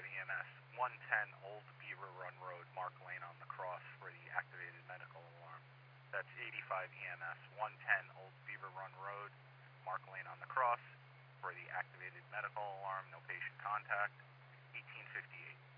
EMS, 110 Old Beaver Run Road, Mark Lane on the cross for the activated medical alarm. That's 85 EMS, 110 Old Beaver Run Road, Mark Lane on the cross for the activated medical alarm, no patient contact, 1858.